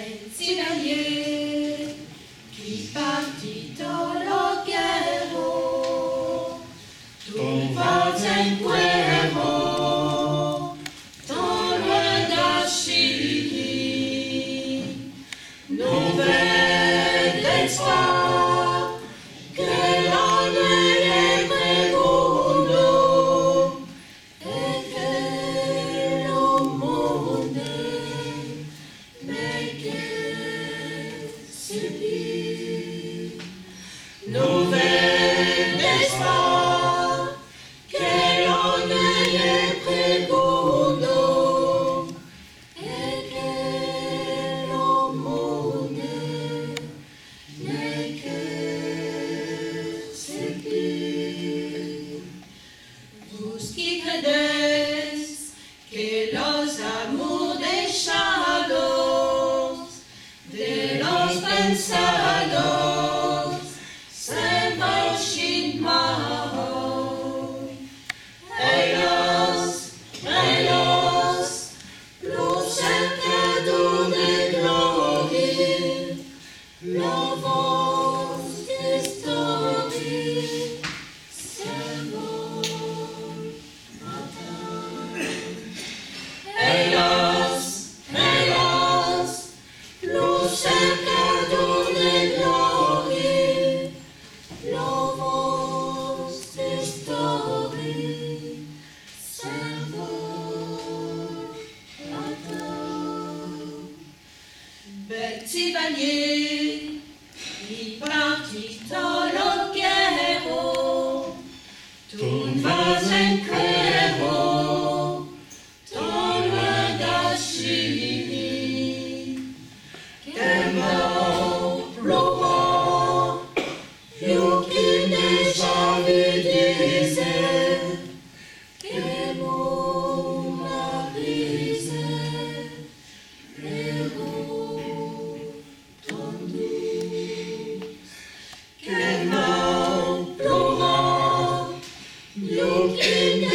Pennsylvanie, qui partit alla guerra, ton voisin Cuero, tant loin d'Achille, nouvelle d'espoir, que l'on est prégondo, et que le monde n'est que celui. Nouvelle d'espoir, que l'on est prégondo, et que le monde n'est que celui. Vous qui credez que los amours dejados, de los pensados, se marchin mal. Ellos, los cercados de gloria, la voz de story, se vol matar. Ellos, los cercados de gloria, la voz de story, se vol matar. Betsy Vanier, il partit alla guerra, ton voisin Cuero, tant loin d'Achille, que mort pleurant, più qui déjà lui disait, que mon brisait, l'héros tendu, que mort pleurant, più qui